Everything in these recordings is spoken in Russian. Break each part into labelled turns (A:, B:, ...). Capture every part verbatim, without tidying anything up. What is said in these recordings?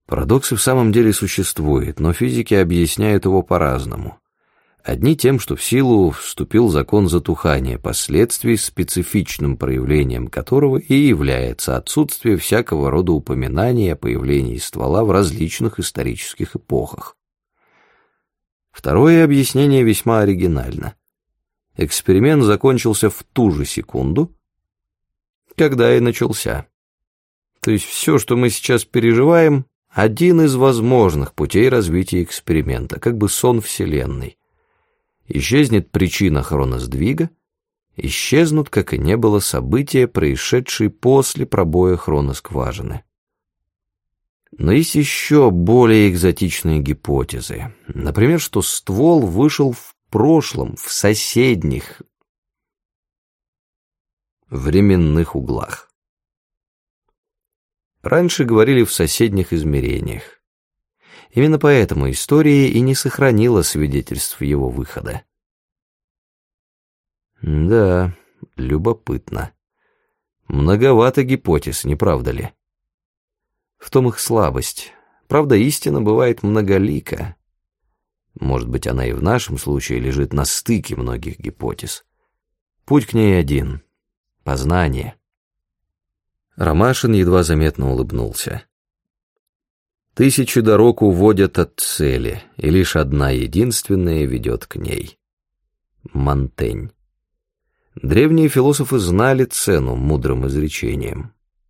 A: Парадокс и в самом деле существует, но физики объясняют его по-разному. Одни тем, что в силу вступил закон затухания последствий, специфичным проявлением которого и является отсутствие всякого рода упоминаний о появлении ствола в различных исторических эпохах. Второе объяснение весьма оригинально. Эксперимент закончился в ту же секунду, когда и начался. То есть все, что мы сейчас переживаем, один из возможных путей развития эксперимента, как бы сон Вселенной. Исчезнет причина хроносдвига, исчезнут, как и не было, события, происшедшие после пробоя хроноскважины. Но есть еще более экзотичные гипотезы. Например, что ствол вышел в прошлом, в соседних временных углах. Раньше говорили в соседних измерениях. Именно поэтому история и не сохранила свидетельств его выхода. Да, любопытно. Многовато гипотез, не правда ли? В том их слабость. Правда, истина бывает многолика. Может быть, она и в нашем случае лежит на стыке многих гипотез. Путь к ней один — познание. Ромашин едва заметно улыбнулся. Тысячи дорог уводят от цели, и лишь одна единственная ведет к ней. Монтень. Древние философы знали цену мудрым изречениям.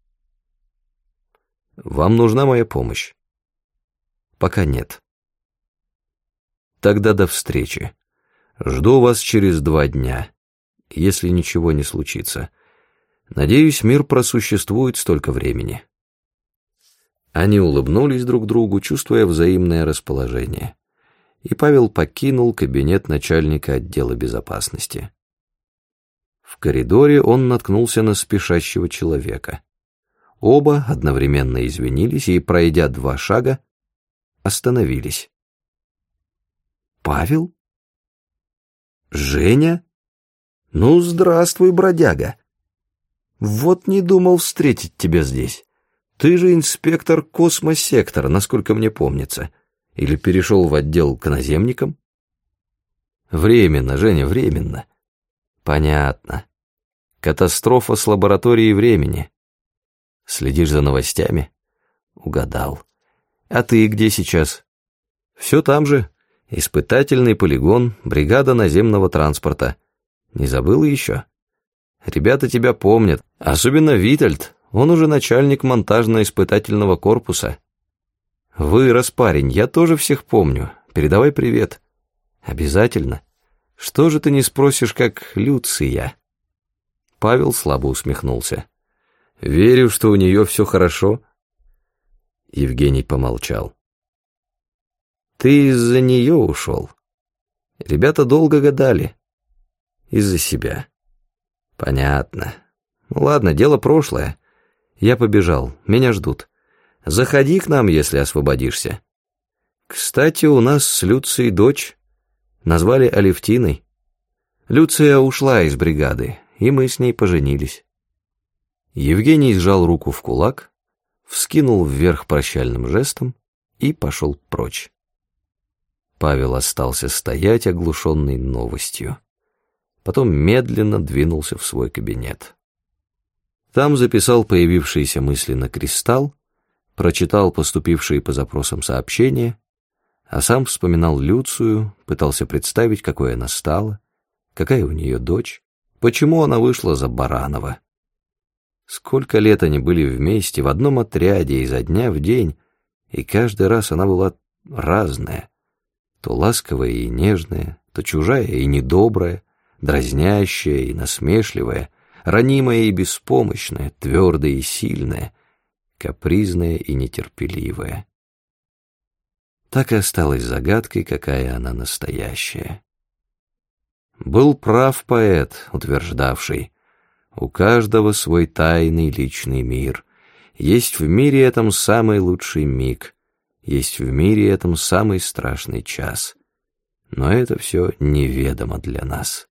A: Вам нужна моя помощь? Пока нет. Тогда до встречи. Жду вас через два дня, если ничего не случится. Надеюсь, мир просуществует столько времени. Они улыбнулись друг другу, чувствуя взаимное расположение, и Павел покинул кабинет начальника отдела безопасности. В коридоре он наткнулся на спешащего человека. Оба одновременно извинились и, пройдя два шага, остановились. «Павел? Женя? Ну, здравствуй, бродяга! Вот не думал встретить тебя здесь. Ты же инспектор космосектора, насколько мне помнится. Или перешел в отдел к наземникам?» «Временно, Женя, временно». «Понятно. Катастрофа с лабораторией времени. Следишь за новостями?» «Угадал. А ты где сейчас?» «Все там же. Испытательный полигон, бригада наземного транспорта. Не забыл еще? Ребята тебя помнят, особенно Витальд. Он уже начальник монтажно-испытательного корпуса. Вырос парень, я тоже всех помню. Передавай привет». «Обязательно. Что же ты не спросишь, как Люция?» Павел слабо усмехнулся. «Верю, что у нее все хорошо». Евгений помолчал. «Ты из-за нее ушел. Ребята долго гадали. Из-за себя». «Понятно. Ну ладно, дело прошлое. Я побежал, меня ждут. Заходи к нам, если освободишься. Кстати, у нас с Люцией дочь. Назвали Алевтиной. Люция ушла из бригады, и мы с ней поженились». Евгений сжал руку в кулак, вскинул вверх прощальным жестом и пошел прочь. Павел остался стоять, оглушенный новостью. Потом медленно двинулся в свой кабинет. Там записал появившиеся мысли на кристалл, прочитал поступившие по запросам сообщения, а сам вспоминал Люцию, пытался представить, какой она стала, какая у нее дочь, почему она вышла за Баранова. Сколько лет они были вместе, в одном отряде, изо дня в день, и каждый раз она была разная, то ласковая и нежная, то чужая и недобрая, дразнящая и насмешливая, ранимая и беспомощная, твердая и сильная, капризная и нетерпеливая. Так и осталась загадкой, какая она настоящая. Был прав поэт, утверждавший: у каждого свой тайный личный мир, есть в мире этом самый лучший миг, есть в мире этом самый страшный час, но это все неведомо для нас.